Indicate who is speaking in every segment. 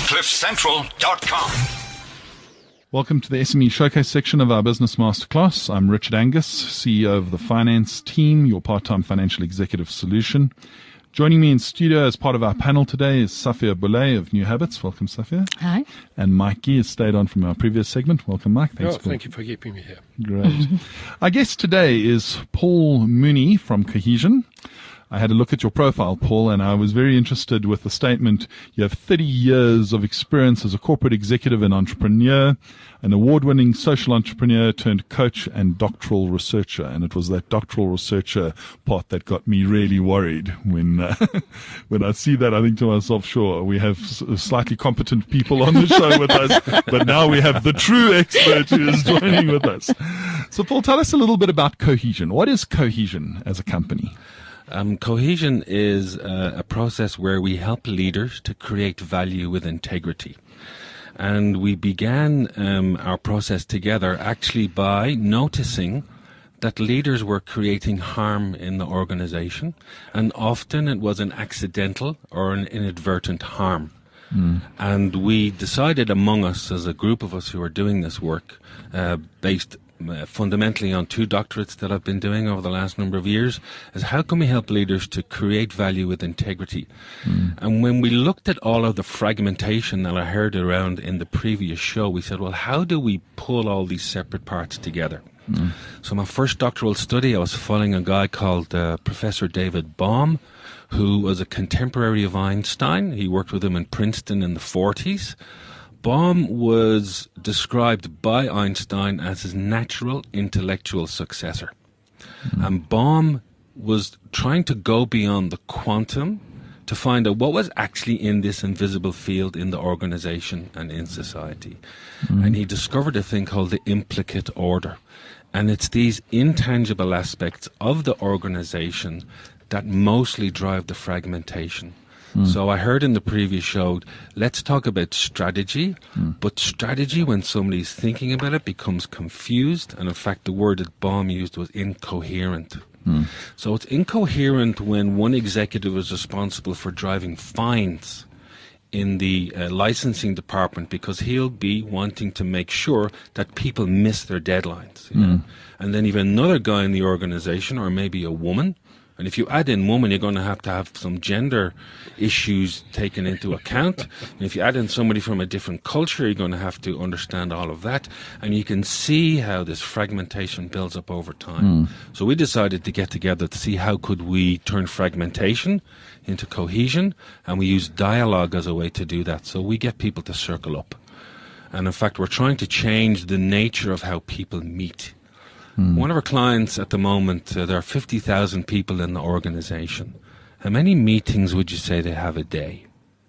Speaker 1: CliffCentral.com.
Speaker 2: Welcome to the SME Showcase section of our Business Masterclass. I'm Richard Angus, CEO of the Finance Team, your part-time financial executive solution. Joining me in studio as part of our panel today is Safia Boulay of New Habits. Welcome, Safia.
Speaker 3: Hi.
Speaker 2: And Mike Gee has stayed on from our previous segment. Welcome, Mike.
Speaker 4: Thank you for keeping me here.
Speaker 2: Great. Our guest today is Paul Mooney from Cohesion. I had a look at your profile, Paul, and I was very interested with the statement. You have 30 years of experience as a corporate executive and entrepreneur, an award-winning social entrepreneur turned coach and doctoral researcher. And it was that doctoral researcher part that got me really worried when when I see that. I think to myself, sure, we have slightly competent people on the show with us, but now we have the true expert who is joining with us. So, Paul, tell us a little bit about Cohesion. What is Cohesion as a company?
Speaker 5: Cohesion is a process where we help leaders to create value with integrity. And we began our process together actually by noticing that leaders were creating harm in the organization, and often it was an accidental or an inadvertent harm. And we decided among us, as a group of us who are doing this work, based fundamentally on 2 doctorates that I've been doing over the last number of years, is how can we help leaders to create value with integrity? And when we looked at all of the fragmentation that I heard around in the previous show, we said, well, how do we pull all these separate parts together? So my first doctoral study, I was following a guy called Professor David Bohm, who was a contemporary of Einstein. He worked with him in Princeton in the 40s. Bohm was described by Einstein as his natural intellectual successor. And Bohm was trying to go beyond the quantum to find out what was actually in this invisible field in the organization and in society. And he discovered a thing called the implicate order. And it's these intangible aspects of the organization that mostly drive the fragmentation. So I heard in the previous show, let's talk about strategy, but strategy, when somebody's thinking about it, becomes confused. And in fact, the word that Bohm used was incoherent. So it's incoherent when one executive is responsible for driving fines in the licensing department because he'll be wanting to make sure that people miss their deadlines. You know? And then even another guy in the organization, or maybe a woman, and if you add in woman, you're going to have some gender issues taken into account. And if you add in somebody from a different culture, you're going to have to understand all of that. And you can see how this fragmentation builds up over time. So we decided to get together to see how could we turn fragmentation into cohesion. And we use dialogue as a way to do that. So we get people to circle up. And in fact, we're trying to change the nature of how people meet. One of our clients at the moment, there are 50,000 people in the organization. How many meetings would you say they have a day?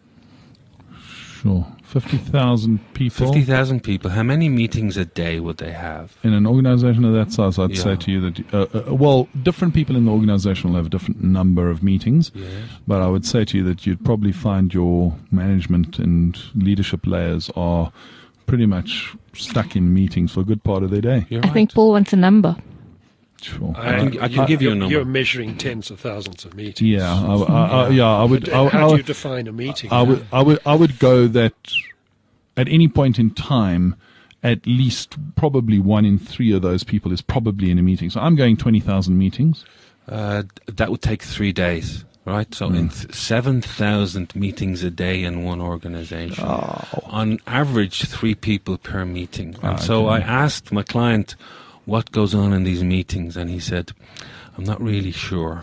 Speaker 2: Sure. 50,000 people.
Speaker 5: 50,000 people. How many meetings a day would they have?
Speaker 2: In an organization of that size, I'd say to you that, different people in the organization will have a different number of meetings.
Speaker 5: Yes.
Speaker 2: But I would say to you that you'd probably find your management and leadership layers are pretty much stuck in meetings for a good part of their day.
Speaker 5: You're
Speaker 3: I think Paul wants a number.
Speaker 2: Sure.
Speaker 5: I can give you a number.
Speaker 4: You're measuring tens of thousands of meetings.
Speaker 2: Yeah, I would.
Speaker 4: How do you define a meeting?
Speaker 2: I would go that at any point in time, at least probably 1 in 3 of those people is probably in a meeting. So I'm going 20,000 meetings.
Speaker 5: That would take 3 days. Right, so in 7,000 meetings a day in one organization. On average, 3 people per meeting. And so I asked my client what goes on in these meetings, and he said, I'm not really sure.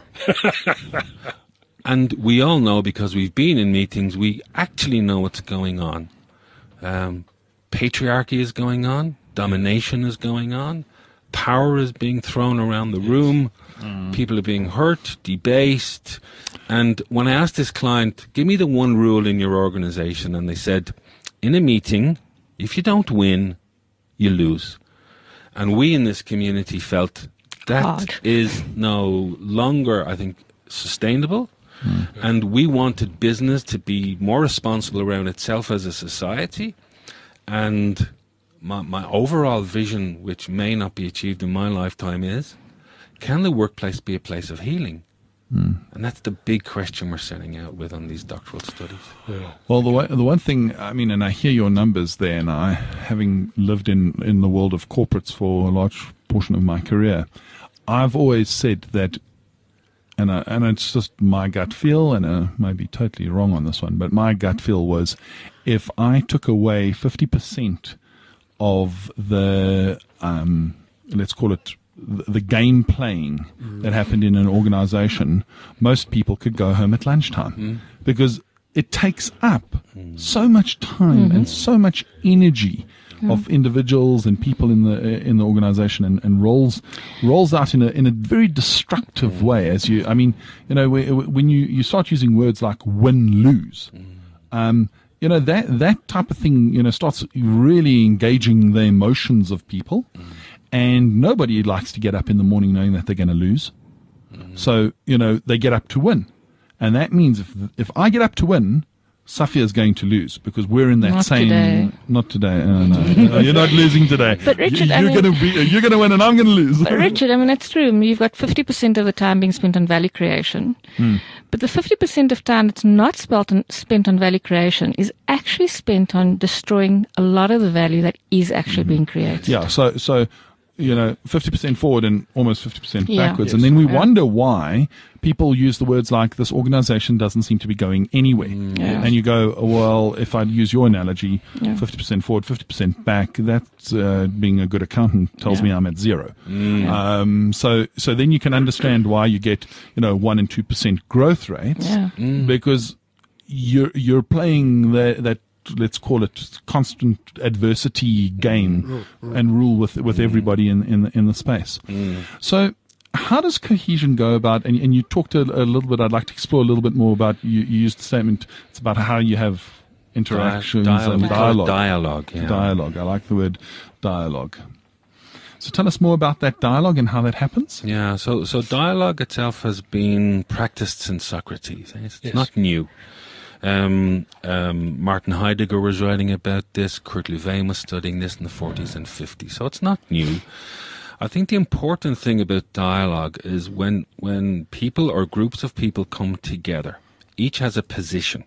Speaker 5: And we all know, because we've been in meetings, we actually know what's going on. Patriarchy is going on, domination is going on, power is being thrown around the room, people are being hurt, debased. And when I asked this client, give me the one rule in your organization, and they said, in a meeting, if you don't win, you lose. And we in this community felt that is no longer, I think, sustainable. And we wanted business to be more responsible around itself as a society. And my overall vision, which may not be achieved in my lifetime, is, can the workplace be a place of healing? And that's the big question we're setting out with on these doctoral studies.
Speaker 4: Yeah.
Speaker 2: Well, the one thing, I mean, and I hear your numbers there, and I, having lived in the world of corporates for a large portion of my career, I've always said that, and it's just my gut feel, and I might be totally wrong on this one, but my gut feel was, if I took away 50% of the, let's call it, the game playing that happened in an organization, most people could go home at lunchtime because it takes up so much time and so much energy of individuals and people in the organization, and rolls out in a very destructive way. As you, I mean, when you start using words like win lose, that type of thing, starts really engaging the emotions of people. And nobody likes to get up in the morning knowing that they're going to lose. So, they get up to win. And that means if I get up to win, Safia is going to lose because we're in that Not today. No, you're not losing today.
Speaker 1: But Richard,
Speaker 2: you're going to win and I'm going to lose.
Speaker 1: But Richard, that's true. You've got 50% of the time being spent on value creation. But the 50% of time that's not spent on value creation is actually spent on destroying a lot of the value that is actually being created.
Speaker 2: Yeah. So 50% forward and almost 50% backwards.
Speaker 4: Yes.
Speaker 2: And then we wonder why people use the words like, this organization doesn't seem to be going anywhere. And you go, well, if I use your analogy, 50% forward, 50% back, that's being a good accountant tells me I'm at zero. So then you can understand why you get 1 and 2% growth rates because you're playing that, let's call it, constant adversity game and rule with everybody in the space. So how does Cohesion go about, and you talked a little bit, I'd like to explore a little bit more about, you used the statement, it's about how you have interactions and dialogue. Dialogue. I like the word dialogue. So tell us more about that dialogue and how that happens.
Speaker 5: Yeah, so dialogue itself has been practiced since Socrates. It's not new. Martin Heidegger was writing about this. Kurt Lewin was studying this in the 40s and 50s. So it's not new. I think the important thing about dialogue is when people or groups of people come together, each has a position.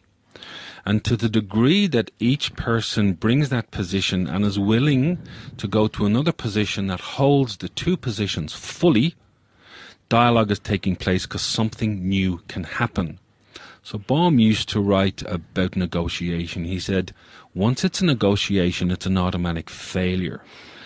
Speaker 5: And to the degree that each person brings that position and is willing to go to another position that holds the two positions fully, dialogue is taking place because something new can happen. So Bohm used to write about negotiation. He said, once it's a negotiation, it's an automatic failure.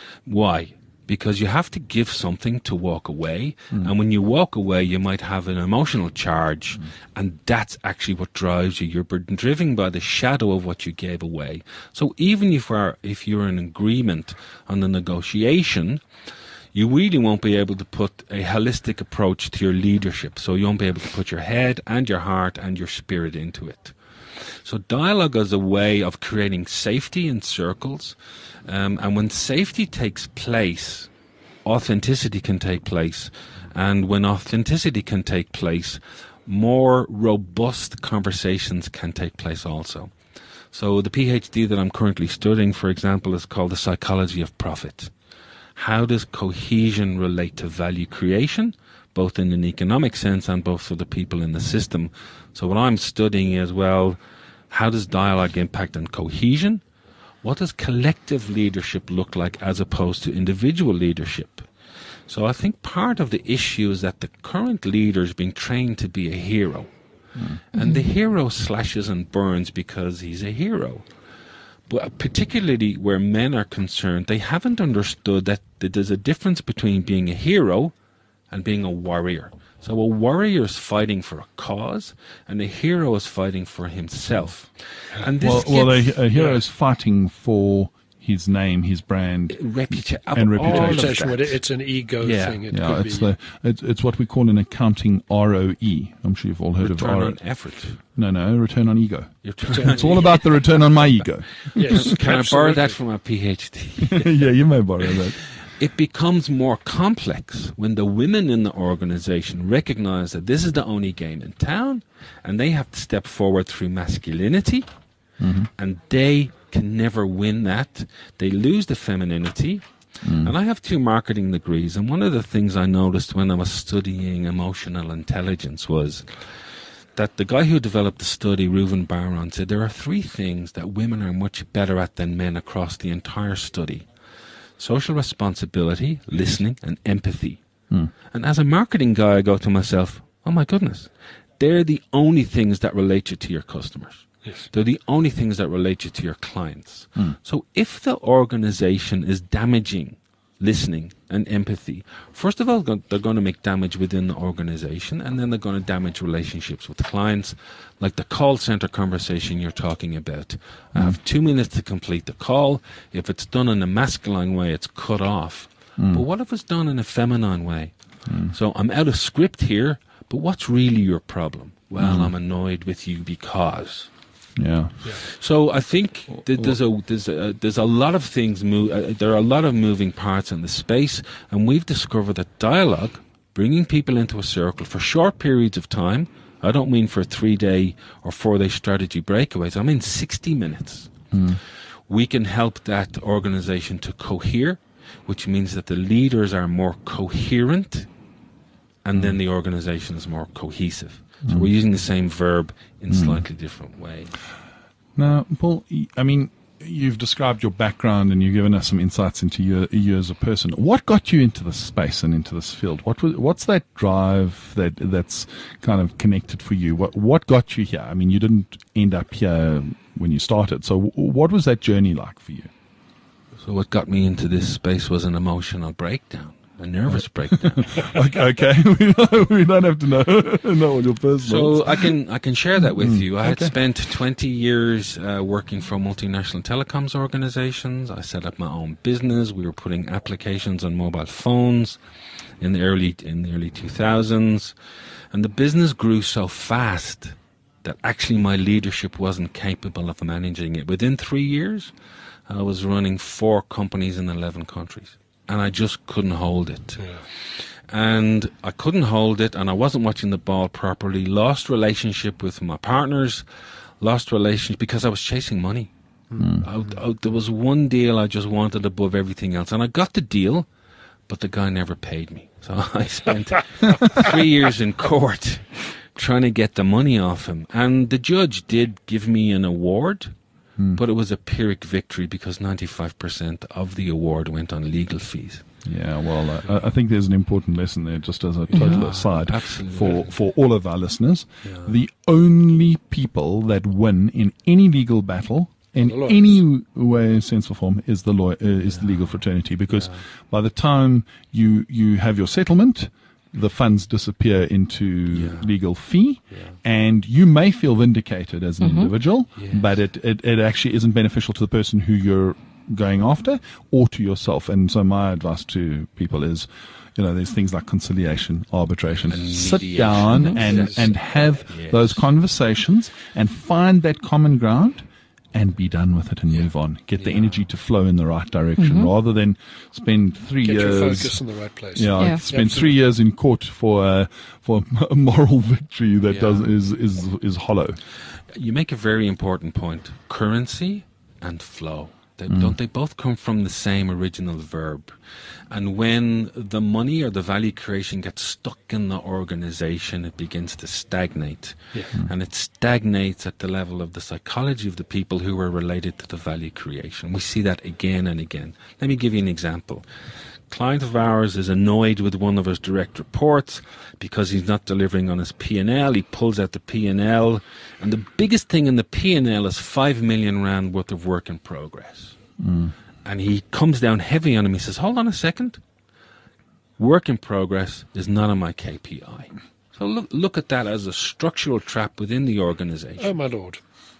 Speaker 5: Why? Because you have to give something to walk away. And when you walk away, you might have an emotional charge. And that's actually what drives you. You're driven by the shadow of what you gave away. So even if you're in agreement on the negotiation, you really won't be able to put a holistic approach to your leadership. So you won't be able to put your head and your heart and your spirit into it. So dialogue is a way of creating safety in circles. And when safety takes place, authenticity can take place. And when authenticity can take place, more robust conversations can take place also. So the PhD that I'm currently studying, for example, is called the psychology of profit. How does cohesion relate to value creation, both in an economic sense and both for the people in the system? So what I'm studying is, well, how does dialogue impact on cohesion? What does collective leadership look like as opposed to individual leadership? So I think part of the issue is that the current leader is being trained to be a hero. And the hero slashes and burns because he's a hero. But particularly where men are concerned, they haven't understood that there's a difference between being a hero and being a warrior. So a warrior is fighting for a cause, and a hero is fighting for himself. And this
Speaker 2: a hero is fighting for his name, his brand, and reputation.
Speaker 4: It's an ego thing.
Speaker 2: It's what we call in accounting ROE. I'm sure you've all heard
Speaker 5: return
Speaker 2: of ROE.
Speaker 5: on effort.
Speaker 2: No, return on ego. It's all about the return on my ego.
Speaker 4: Yes,
Speaker 5: Can I borrow that from a PhD?
Speaker 2: Yeah, you may borrow that.
Speaker 5: It becomes more complex when the women in the organization recognize that this is the only game in town, and they have to step forward through masculinity, and they can never win that. They lose the femininity, And I have 2 marketing degrees, and one of the things I noticed when I was studying emotional intelligence was that the guy who developed the study, Reuven Bar-On, said there are 3 things that women are much better at than men across the entire study: social responsibility, listening, and empathy. And as a marketing guy, I go to myself, oh my goodness, they're the only things that relate you to your customers.
Speaker 4: Yes.
Speaker 5: They're the only things that relate you to your clients. So if the organization is damaging listening and empathy, first of all, they're going to make damage within the organization, and then they're going to damage relationships with clients, like the call center conversation you're talking about. I have 2 minutes to complete the call. If it's done in a masculine way, it's cut off. But what if it's done in a feminine way? So I'm out of script here, but what's really your problem? Well, I'm annoyed with you because...
Speaker 2: Yeah.
Speaker 5: So I think there's a lot of things. There are a lot of moving parts in the space, and we've discovered that dialogue, bringing people into a circle for short periods of time. I don't mean for 3-day or 4-day strategy breakaways. I mean 60 minutes. We can help that organization to cohere, which means that the leaders are more coherent, and then the organization is more cohesive. So we're using the same verb in slightly different ways.
Speaker 2: Now, Paul, I mean, you've described your background and you've given us some insights into you as a person. What got you into this space and into this field? What's that drive that's kind of connected for you? What got you here? I mean, you didn't end up here when you started. So what was that journey like for you?
Speaker 5: So what got me into this space was an emotional breakdown. A nervous breakdown.
Speaker 2: Okay. We don't have to know what your personal.
Speaker 5: So I can share that with you. I had spent 20 years working for multinational telecoms organizations. I set up my own business. We were putting applications on mobile phones in the early 2000s, and the business grew so fast that actually my leadership wasn't capable of managing it. Within 3 years, I was running 4 companies in 11 countries. And I just couldn't hold it. Yeah. And I couldn't hold it, and I wasn't watching the ball properly. Lost relationship with my partners, lost relationship because I was chasing money. There was one deal I just wanted above everything else. And I got the deal, but the guy never paid me. So I spent 3 years in court trying to get the money off him. And the judge did give me an award, but it was a Pyrrhic victory because 95% of the award went on legal fees.
Speaker 2: Yeah, well, I think there's an important lesson there, just as a total aside, for all of our listeners. Yeah. The only people that win in any legal battle, in any way, sense or form, is the legal fraternity, because by the time you have your settlement, the funds disappear into legal fee, and you may feel vindicated as an individual, but it actually isn't beneficial to the person who you're going after or to yourself. And so my advice to people is, there's things like conciliation, arbitration. Sit down and have those conversations and find that common ground and be done with it and move on. Get the energy to flow in the right direction rather than spend 3 years.
Speaker 4: Get your focus in the right place.
Speaker 2: Spend 3 years in court for a moral victory that is hollow.
Speaker 5: You make a very important point. Currency and flow. Don't they both come from the same original verb? And when the money or the value creation gets stuck in the organization, it begins to stagnate. Yeah. And it stagnates at the level of the psychology of the people who are related to the value creation. We see that again and again. Let me give you an example. Client of ours is annoyed with one of his direct reports because he's not delivering on his P&L. He pulls out the P&L, and the biggest thing in the P&L is 5 million rand worth of work in progress. And he comes down heavy on him. He says, hold on a second. Work in progress is not on my KPI. So look at that as a structural trap within the organization.
Speaker 4: Oh, my Lord.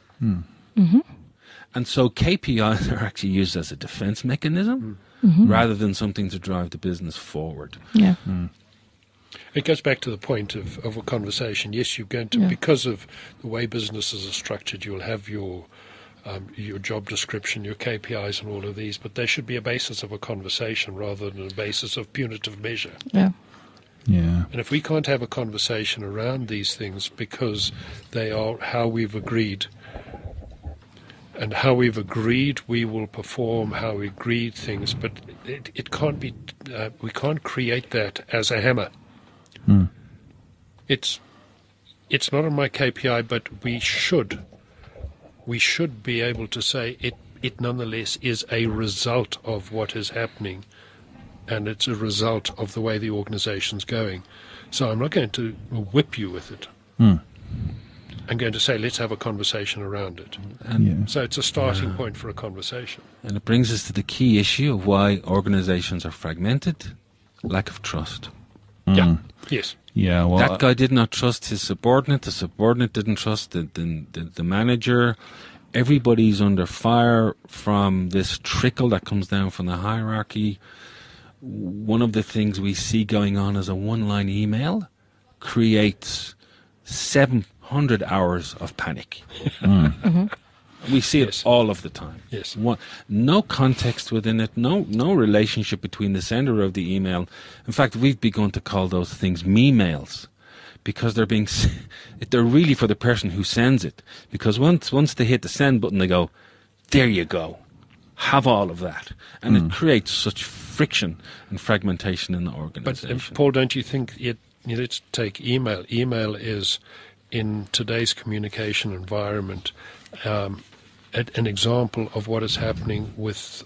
Speaker 5: And so KPIs are actually used as a defense mechanism rather than something to drive the business forward.
Speaker 1: Yeah.
Speaker 4: It goes back to the point of a conversation. Yes, you're going to, because of the way businesses are structured, you'll have your job description, your KPIs and all of these, but they should be a basis of a conversation rather than a basis of punitive measure.
Speaker 1: Yeah.
Speaker 2: Yeah.
Speaker 4: And if we can't have a conversation around these things because they are how we've agreed and how we've agreed we will perform, how we agreed things, but it can't be, we can't create that as a hammer. It's not on my KPI, but we should be able to say it nonetheless is a result of what is happening, and it's a result of the way the organization's going. So I'm not going to whip you with it. I'm going to say, let's have a conversation around it. So it's a starting point for a conversation.
Speaker 5: And it brings us to the key issue of why organizations are fragmented: lack of trust.
Speaker 4: Yeah. Yes.
Speaker 2: Yeah, well,
Speaker 5: That guy did not trust his subordinate. The subordinate didn't trust the manager. Everybody's under fire from this trickle that comes down from the hierarchy. One of the things we see going on is a one-line email creates 700 hours of panic. We see it all of the time.
Speaker 4: Yes.
Speaker 5: No context within it, no relationship between the sender of the email. In fact, we've begun to call those things me-mails, because they're really for the person who sends it. Because once they hit the send button, they go, there you go, have all of that. And it creates such friction and fragmentation in the organization.
Speaker 4: But Paul, don't you think let's take email. Email is, in today's communication environment, an example of what is happening with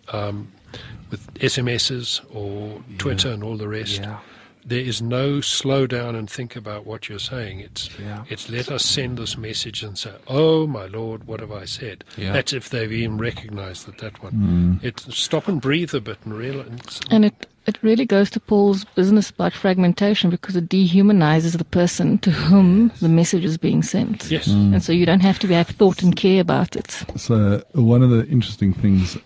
Speaker 4: SMSs or Twitter and all the rest.
Speaker 5: Yeah.
Speaker 4: There is no slow down and think about what you're saying. It's let us send this message and say, oh my Lord, what have I said?
Speaker 5: Yeah.
Speaker 4: That's if they've even recognized that one. It's stop and breathe a bit and realize.
Speaker 1: And it really goes to Paul's business about fragmentation, because it dehumanizes the person to whom the message is being sent.
Speaker 4: Yes.
Speaker 1: And so you don't have to have thought and care about it.
Speaker 2: So one of the interesting things,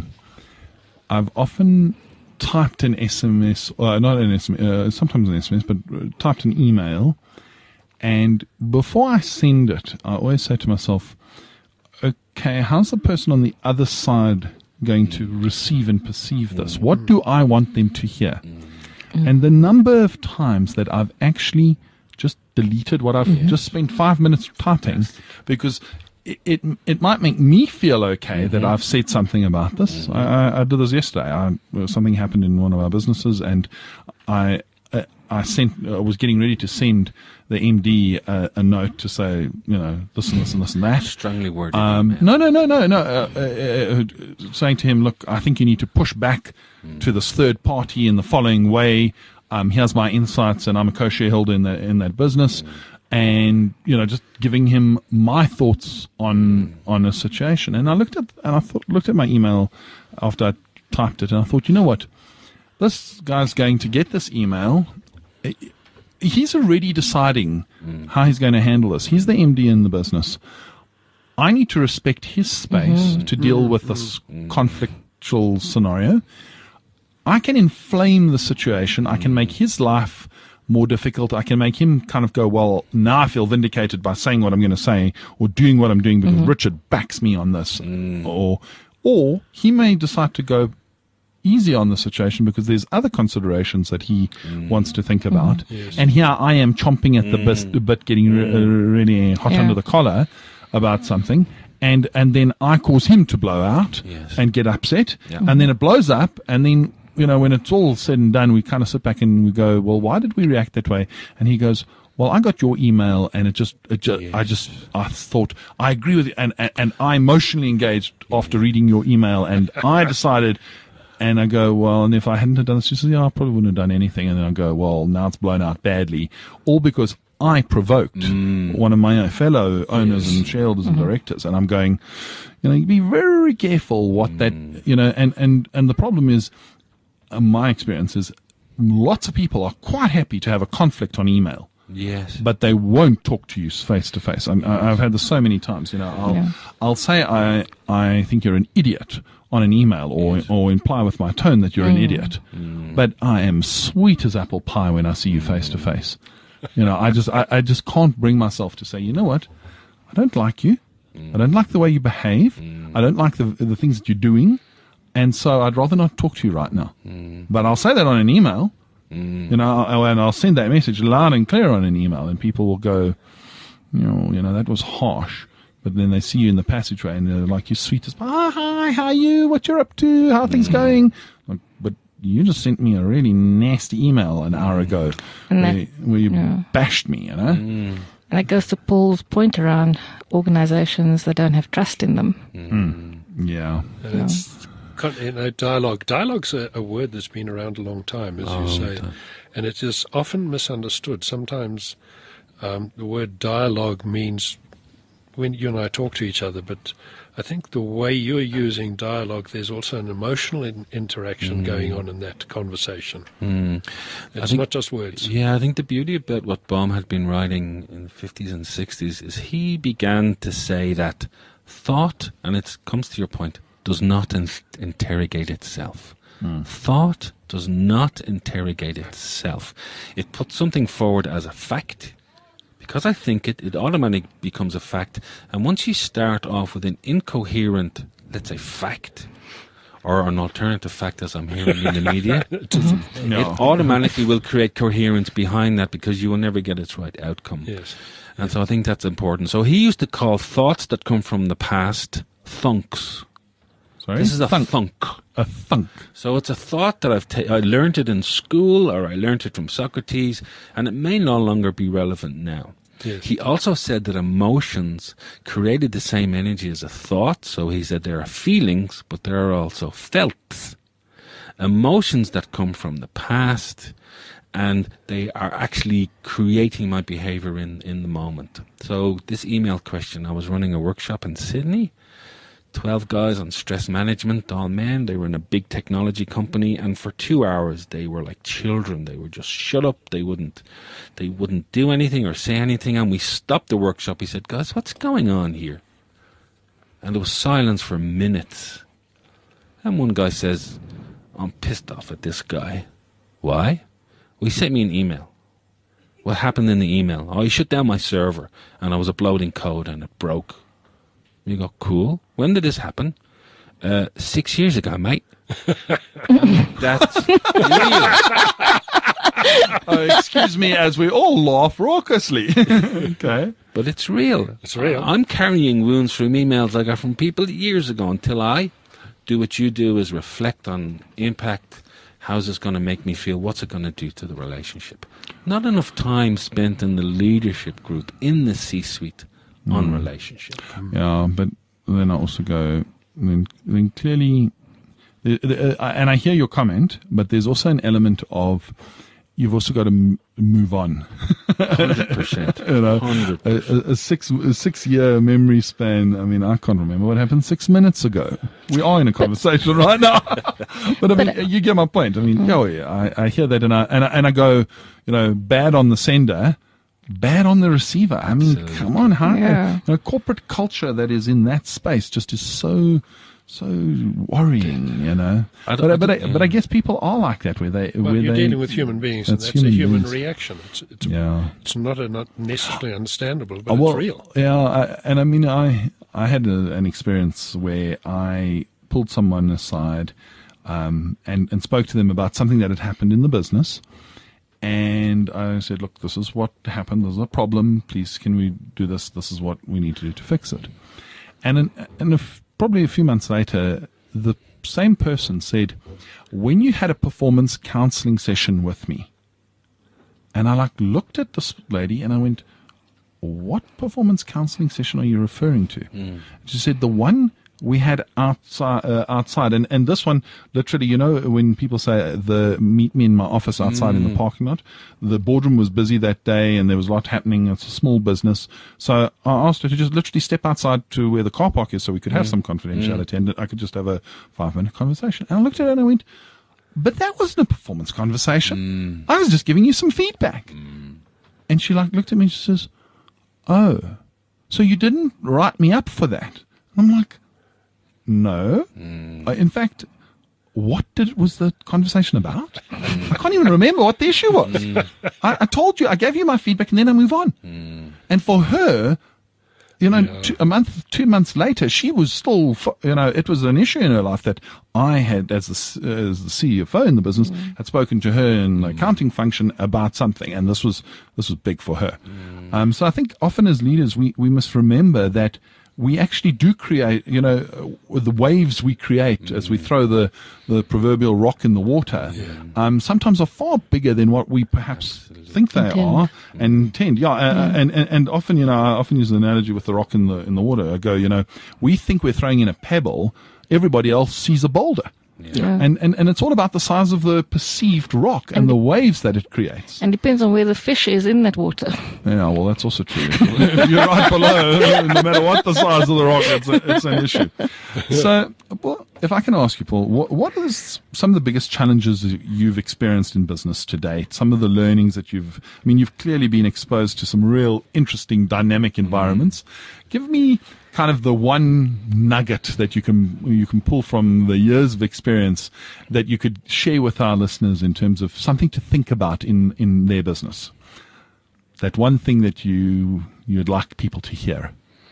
Speaker 2: I've often typed an SMS, not an SMS, sometimes an SMS, but typed an email, and before I send it, I always say to myself, okay, how's the person on the other side going to receive and perceive this? What do I want them to hear? And the number of times that I've actually just deleted what I've just spent 5 minutes typing, because it might make me feel okay that I've said something about this. I did this yesterday. Something happened in one of our businesses, and I was getting ready to send the MD a note to say, this and this and this and that.
Speaker 5: Strongly worded.
Speaker 2: No. Saying to him, look, I think you need to push back to this third party in the following way. Here's my insights, and I'm a co-shareholder in that business. And just giving him my thoughts on a situation. And I looked at my email after I typed it, and I thought, you know what, this guy's going to get this email. He's already deciding how he's going to handle this. He's the MD in the business. I need to respect his space to deal with this conflictual scenario. I can inflame the situation. I can make his life more difficult. I can make him kind of go, well, now I feel vindicated by saying what I'm going to say or doing what I'm doing because Richard backs me on this. Or he may decide to go easy on the situation because there's other considerations that he wants to think about. Yes. And here I am chomping at the bit, getting really hot under the collar about something. And then I cause him to blow out and get upset. Yeah. And then it blows up, and then when it's all said and done, we kind of sit back and we go, well, why did we react that way? And he goes, well, I got your email, and I thought, I agree with you. And I emotionally engaged after reading your email, and I decided, and I go, well, and if I hadn't done this, he says, I probably wouldn't have done anything. And then I go, well, now it's blown out badly. All because I provoked one of my fellow owners and shareholders and directors. And I'm going, be very careful what that, and the problem is, my experience is lots of people are quite happy to have a conflict on email.
Speaker 5: Yes.
Speaker 2: But they won't talk to you face to face. I've had this so many times. I'll say I think you're an idiot on an email, or imply with my tone that you're an idiot. But I am sweet as apple pie when I see you face to face. I just can't bring myself to say, you know what, I don't like you. I don't like the way you behave. I don't like the things that you're doing. And so I'd rather not talk to you right now. But I'll say that on an email, and I'll send that message loud and clear on an email, and people will go, that was harsh. but then they see you in the passageway and they're like, you're sweet as pie. Oh, hi, how are you? What you're up to? How are things going? Like, but you just sent me a really nasty email an hour ago where you bashed me, you know?
Speaker 1: And it goes to Paul's point around organizations that don't have trust in them.
Speaker 2: Yeah.
Speaker 4: And it's, dialogue. Dialogue's a word that's been around a long time, as you say. And it is often misunderstood. Sometimes the word dialogue means when you and I talk to each other, but I think the way you're using dialogue, there's also an emotional interaction going on in that conversation. It's not just words.
Speaker 5: Yeah, I think the beauty about what Bohm had been writing in the 50s and 60s is he began to say that thought, and it comes to your point, does not interrogate itself. Thought does not interrogate itself. It puts something forward as a fact. Because I think it automatically becomes a fact. And once you start off with an incoherent, let's say, fact, or an alternative fact as I'm hearing in the media, it automatically will create coherence behind that because you will never get its right outcome.
Speaker 4: Yes.
Speaker 5: And so I think that's important. So he used to call thoughts that come from the past thunks.
Speaker 2: Sorry?
Speaker 5: This is a thunk.
Speaker 2: A thunk.
Speaker 5: So it's a thought that I learned it in school, or I learned it from Socrates, and it may no longer be relevant now.
Speaker 4: Yes.
Speaker 5: He also said that emotions created the same energy as a thought. So he said there are feelings, but there are also felts. Emotions that come from the past, and they are actually creating my behavior in the moment. So this email question, I was running a workshop in Sydney, 12 guys on stress management, all men. They were in a big technology company, and for 2 hours they were like children. They were just shut up. They wouldn't do anything or say anything. And we stopped the workshop. He said, "Guys, what's going on here?" And there was silence for minutes. And one guy says, "I'm pissed off at this guy." "Why?" "Well, he sent me an email." "What happened in the email?" "Oh, he shut down my server, and I was uploading code and it broke." You go, "Cool. When did this happen?" 6 years ago, mate." That's real.
Speaker 2: Excuse me, as we all laugh raucously. Okay.
Speaker 5: But it's real.
Speaker 4: It's real.
Speaker 5: I'm carrying wounds from emails I got from people years ago until I do what you do, is reflect on impact. How's this going to make me feel? What's it going to do to the relationship? Not enough time spent in the leadership group, in the C-suite, on relationship.
Speaker 2: Yeah, but then I also go, then clearly, and I hear your comment, but there's also an element of you've also got to move on.
Speaker 5: 100%.
Speaker 2: You know,
Speaker 5: 100%.
Speaker 2: a 6 year memory span. I mean, I can't remember what happened 6 minutes ago. We are in a conversation right now, but I mean, you get my point. I mean, I hear that, and I go, you know, bad on the sender, bad on the receiver. I mean, come on, corporate culture that is in that space just is so worrying, you know. But I guess people are like that, where
Speaker 4: you're dealing with human beings, and that's a human reaction. It's not necessarily understandable, but it's real.
Speaker 2: Yeah, and I mean, I had an experience where I pulled someone aside and spoke to them about something that had happened in the business. And I said, "Look, this is what happened. There's a problem. Please, can we do this? This is what we need to do to fix it." And probably a few months later, the same person said, "When you had a performance counseling session with me," and I looked at this lady and I went, "What performance counseling session are you referring to?" She said, "The one we had outside, and this one, literally, you know, when people say meet me in my office outside in the parking lot, the boardroom was busy that day and there was a lot happening. It's a small business. So I asked her to just literally step outside to where the car park is so we could have some confidentiality and I could just have a 5-minute conversation." And I looked at her and I went, "But that wasn't a performance conversation. I was just giving you some feedback." And she looked at me and she says, "Oh, so you didn't write me up for that?" I'm like, "No. In fact, what was the conversation about? I can't even remember what the issue was. I told you, I gave you my feedback, and then I move on." And for her, you know, 2 months later, she was still, you know, it was an issue in her life that I had, as the CFO in the business, had spoken to her in the accounting function about something, and this was big for her. So I think often as leaders, we must remember that we actually do create, with the waves we create as we throw the proverbial rock in the water, sometimes are far bigger than what we perhaps think they are and intend. And often, I often use the analogy with the rock in the water. I go, we think we're throwing in a pebble. Everybody else sees a boulder.
Speaker 1: Yeah.
Speaker 2: And it's all about the size of the perceived rock and the waves that it creates.
Speaker 1: And depends on where the fish is in that water.
Speaker 2: Yeah, well, that's also true. If you're right below, no matter what the size of the rock, it's an issue. So, well, if I can ask you, Paul, what is some of the biggest challenges you've experienced in business to date? Some of the learnings that you've clearly been exposed to some real interesting dynamic environments. Give me kind of the one nugget that you can pull from the years of experience that you could share with our listeners in terms of something to think about in their business. That one thing that you'd like people to hear.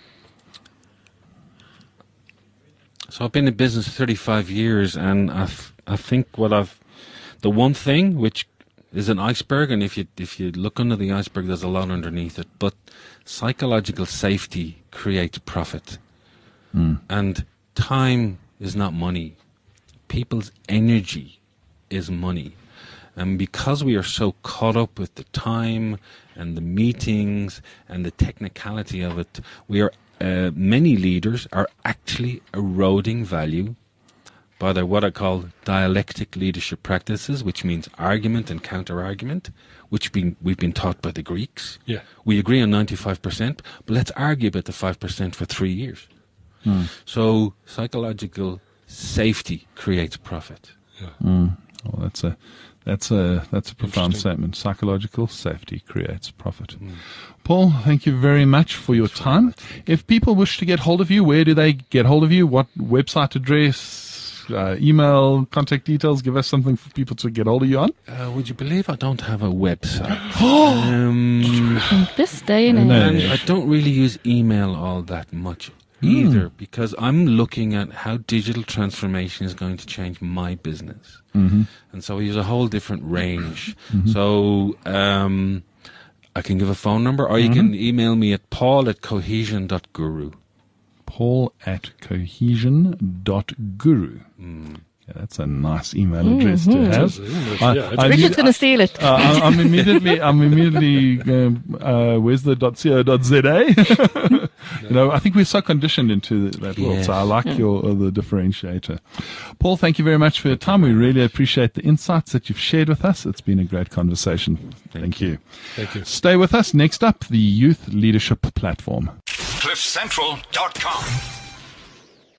Speaker 5: So I've been in business 35 years, and I think the one thing which is an iceberg, and if you look under the iceberg, there's a lot underneath it. But psychological safety creates profit, and time is not money. People's energy is money, and because we are so caught up with the time and the meetings and the technicality of it, many leaders are actually eroding value by their what I call dialectic leadership practices, which means argument and counter-argument, which we've been taught by the Greeks.
Speaker 4: Yeah.
Speaker 5: We agree on 95%, but let's argue about the 5% for 3 years. So psychological safety creates profit.
Speaker 4: Yeah.
Speaker 2: Well, that's a profound statement. Psychological safety creates profit. Paul, thank you very much for your time. If people wish to get hold of you, where do they get hold of you? What website address, email, contact details? Give us something for people to get hold of you on.
Speaker 5: Would you believe I don't have a website?
Speaker 1: This day and
Speaker 5: And
Speaker 1: age.
Speaker 5: I don't really use email all that much either, because I'm looking at how digital transformation is going to change my business. And so I use a whole different range. So I can give a phone number, or you can email me at paul@cohesion.guru.
Speaker 2: paul@cohesion.guru. Yeah, that's a nice email address to have.
Speaker 1: Richard's going to steal it.
Speaker 2: I'm immediately. Where's the .co.za? I think we're so conditioned into that world. So I like the differentiator. Paul, thank you very much for your time. We really appreciate the insights that you've shared with us. It's been a great conversation. Thank you.
Speaker 4: Thank you.
Speaker 2: Stay with us. Next up, the Youth Leadership Platform.
Speaker 3: CliffCentral.com